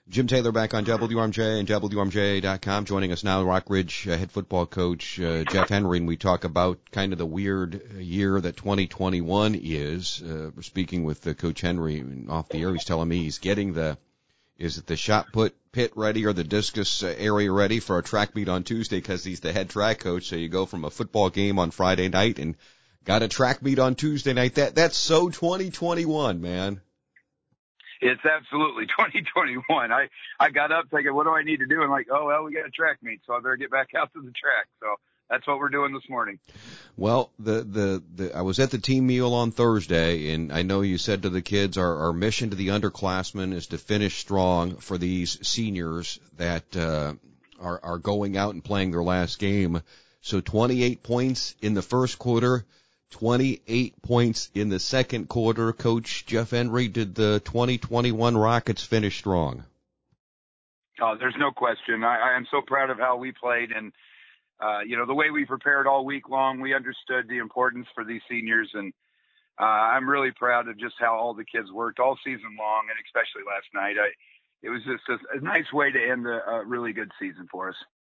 Jim Taylor back on WRMJ and WRMJ.com. Joining us now, Rockridge head football coach Jeff Henry, and we talk about kind of the weird year that 2021 is. We're speaking with Coach Henry off the air. He's telling me he's getting the shot put pit ready or the discus area ready for a track meet on Tuesday because he's the head track coach. So you go from a football game on Friday night and got a track meet on Tuesday night. That's so 2021, man. It's absolutely 2021. I got up thinking, what do I need to do? And like, oh, well, we got a track meet, so I better get back out to the track. So that's what we're doing this morning. Well, I was at the team meal on Thursday, and I know you said to the kids, our mission to the underclassmen is to finish strong for these seniors that are going out and playing their last game. So 28 points in the first quarter, 28 points in the second quarter. Coach Jeff Henry, did the 2021 Rockets finish strong? Oh, there's no question. I am so proud of how we played, and the way we prepared all week long, we understood the importance for these seniors, and I'm really proud of just how all the kids worked all season long, and especially last night. It was just a nice way to end a really good season for us.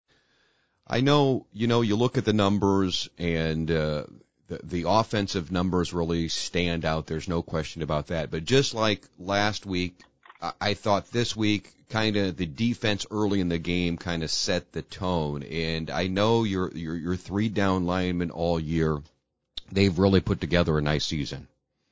I know, you look at the numbers, and the offensive numbers really stand out. There's no question about that. But just like last week, I thought this week kind of the defense early in the game kind of set the tone. And I know your three down linemen all year, they've really put together a nice season.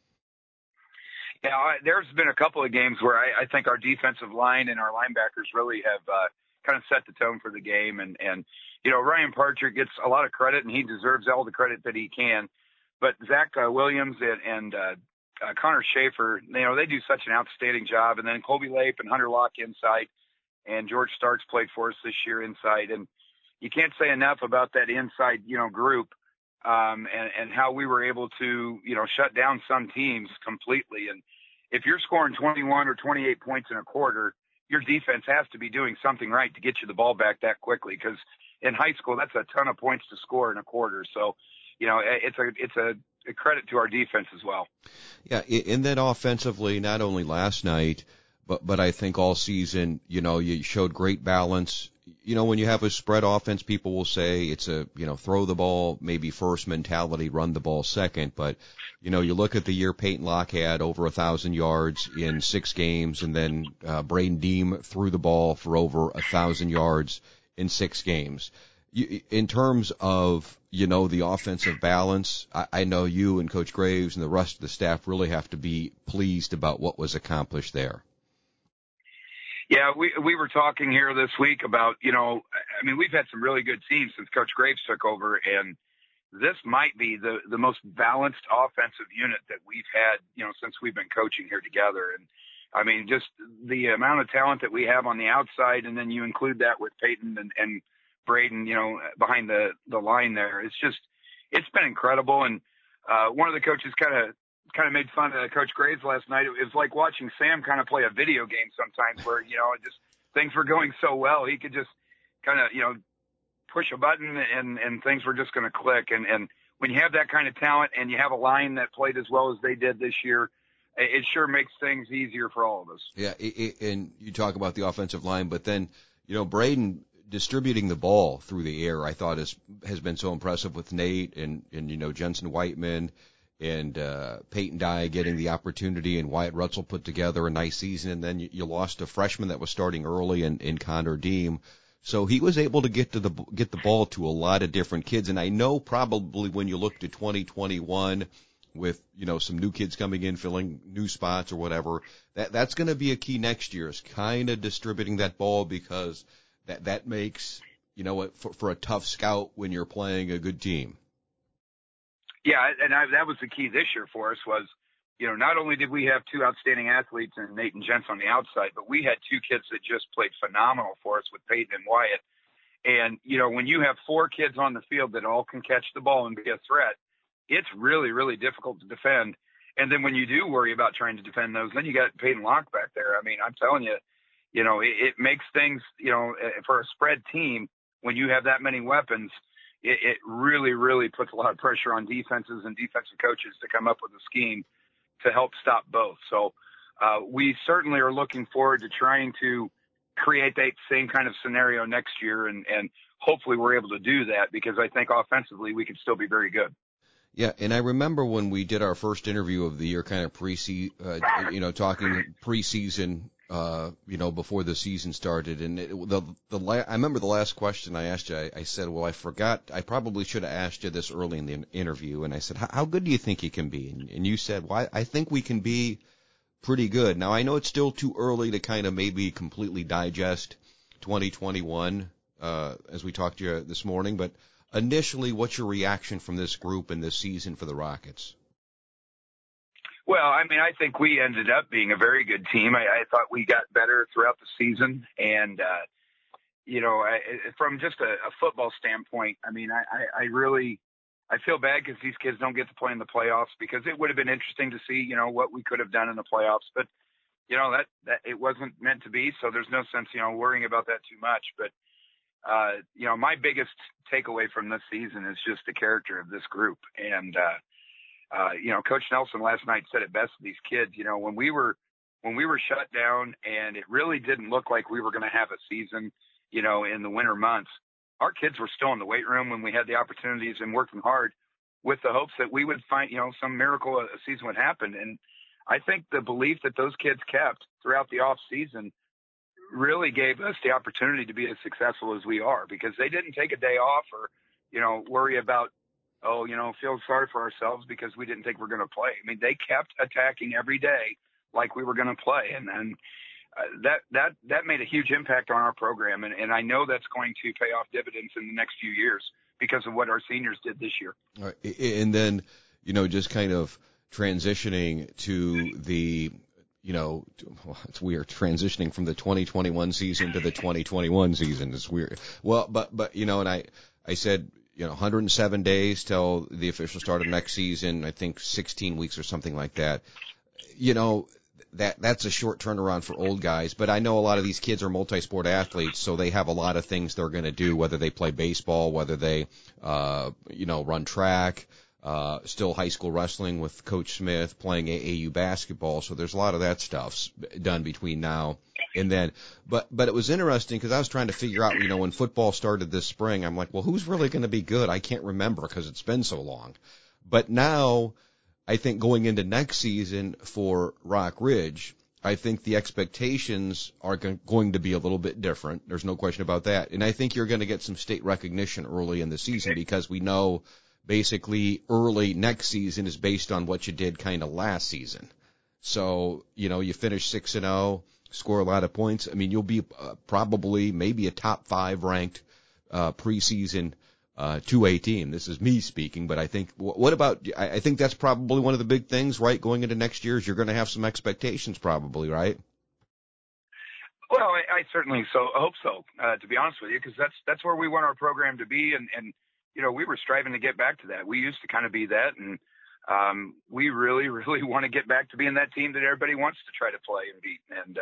Yeah, there's been a couple of games where I think our defensive line and our linebackers really have kind of set the tone for the game. And Ryan Parcher gets a lot of credit, and he deserves all the credit that he can. But Zach Williams and Connor Schaefer, they do such an outstanding job. And then Colby Lape and Hunter Locke inside, and George Starks played for us this year inside. And you can't say enough about that inside, group and how we were able to, shut down some teams completely. And if you're scoring 21 or 28 points in a quarter, your defense has to be doing something right to get you the ball back that quickly, because in high school, that's a ton of points to score in a quarter. So, it's a credit to our defense as well. Yeah, and then offensively, not only last night, but I think all season, you showed great balance. When you have a spread offense, people will say it's a, throw the ball maybe first mentality, run the ball second. But, you look at the year Peyton Locke had over 1,000 yards in 6 games, and then Braden Deem threw the ball for over 1,000 yards in 6 games. In terms of, the offensive balance, I know you and Coach Graves and the rest of the staff really have to be pleased about what was accomplished there. Yeah, we were talking here this week about, we've had some really good teams since Coach Graves took over, and this might be the most balanced offensive unit that we've had, since we've been coaching here together. And just the amount of talent that we have on the outside, and then you include that with Peyton and Braden, behind the line there. It's been incredible. And one of the coaches kind of made fun of Coach Graves last night. It was like watching Sam kind of play a video game sometimes, where things were going so well, he could just kind of push a button and things were just going to click. And when you have that kind of talent and you have a line that played as well as they did this year, it sure makes things easier for all of us. Yeah, and you talk about the offensive line, but then Braden distributing the ball through the air, I thought has been so impressive with Nate and Jensen Whiteman and Peyton Dye getting the opportunity, and Wyatt Rutzel put together a nice season. And then you lost a freshman that was starting early in Connor Deem. So he was able to get the ball to a lot of different kids. And I know probably when you look to 2021 with, some new kids coming in, filling new spots or whatever, that's going to be a key next year, is kind of distributing that ball, because that makes, for a tough scout when you're playing a good team. Yeah, and that was the key this year for us was, not only did we have 2 outstanding athletes in Nate and Jensen on the outside, but we had 2 kids that just played phenomenal for us with Peyton and Wyatt. And, when you have 4 kids on the field that all can catch the ball and be a threat, it's really, really difficult to defend. And then when you do worry about trying to defend those, then you got Peyton Locke back there. I'm telling you, it makes things, for a spread team, when you have that many weapons, it really, really puts a lot of pressure on defenses and defensive coaches to come up with a scheme to help stop both. So we certainly are looking forward to trying to create that same kind of scenario next year, and hopefully we're able to do that, because I think offensively we can still be very good. Yeah, and I remember when we did our first interview of the year, kind of talking preseason, before the season started, and I remember the last question I asked you, I said, well, I forgot, I probably should have asked you this early in the interview, and I said, how good do you think you can be? And you said, well, I think we can be pretty good. Now, I know it's still too early to kind of maybe completely digest 2021, as we talked to you this morning, but initially, what's your reaction from this group and this season for the Rockets? Well, I mean, I think we ended up being a very good team. I thought we got better throughout the season. And, from just a football standpoint, I mean, I feel bad because these kids don't get to play in the playoffs, because it would have been interesting to see, what we could have done in the playoffs. But, that it wasn't meant to be. So there's no sense, worrying about that too much. But, my biggest takeaway from this season is just the character of this group. And, Coach Nelson last night said it best to these kids. When we were shut down and it really didn't look like we were going to have a season, in the winter months, our kids were still in the weight room when we had the opportunities and working hard with the hopes that we would find, some miracle a season would happen. And I think the belief that those kids kept throughout the off season really gave us the opportunity to be as successful as we are, because they didn't take a day off or, worry about, feel sorry for ourselves because we didn't think we're going to play. I mean, they kept attacking every day like we were going to play. And that made a huge impact on our program. And I know that's going to pay off dividends in the next few years because of what our seniors did this year. All right. And then, just kind of transitioning to the, it's weird transitioning from the 2021 season to the 2021 season. It's weird. Well, but and I said, 107 days till the official start of next season. I think 16 weeks or something like that. That's a short turnaround for old guys, but I know a lot of these kids are multi-sport athletes, so they have a lot of things they're going to do, whether they play baseball, whether they, run track, still high school wrestling with Coach Smith, playing AAU basketball. So there's a lot of that stuff done between now and then. But it was interesting because I was trying to figure out, when football started this spring, I'm like, well, who's really going to be good? I can't remember because it's been so long. But now I think going into next season for Rock Ridge, I think the expectations are going to be a little bit different. There's no question about that. And I think you're going to get some state recognition early in the season because we know basically early next season is based on what you did kind of last season. So, you finish 6-0, score a lot of points. I mean, you'll be probably maybe a top 5 ranked preseason 2A team. This is me speaking, but I think, what about, I think that's probably one of the big things, right? Going into next year is you're going to have some expectations probably, right? Well, I certainly hope so, to be honest with you, because that's where we want our program to be. And we were striving to get back to that. We used to kind of be that. And we really, really want to get back to being that team that everybody wants to try to play and beat. And,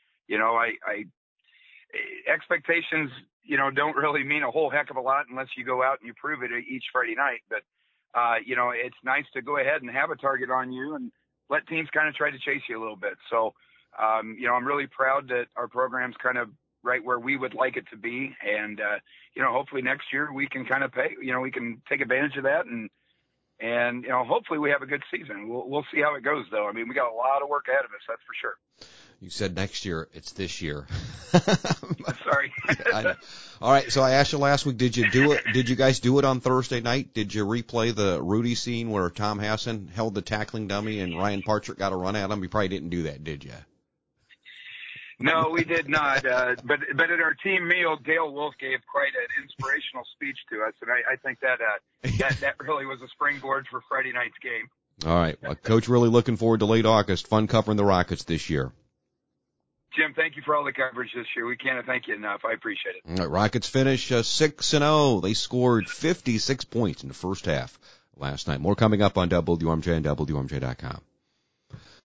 expectations, don't really mean a whole heck of a lot unless you go out and you prove it each Friday night. But, it's nice to go ahead and have a target on you and let teams kind of try to chase you a little bit. So, I'm really proud that our program's kind of right where we would like it to be. And, hopefully next year we can kind of we can take advantage of that and hopefully we have a good season. We'll see how it goes though. I mean, we got a lot of work ahead of us. That's for sure. You said next year. It's this year. Sorry. All right. So I asked you last week, did you do it? Did you guys do it on Thursday night? Did you replay the Rudy scene where Tom Hassan held the tackling dummy and Ryan Parchert got a run at him? You probably didn't do that, did you? No, we did not. But at our team meal, Dale Wolf gave quite an inspirational speech to us, and I think that really was a springboard for Friday night's game. All right. Well, Coach, really looking forward to late August. Fun covering the Rockets this year. Jim, thank you for all the coverage this year. We can't thank you enough. I appreciate it. All right, Rockets finish 6-0. They scored 56 points in the first half last night. More coming up on WRMJ and WRMJ.com.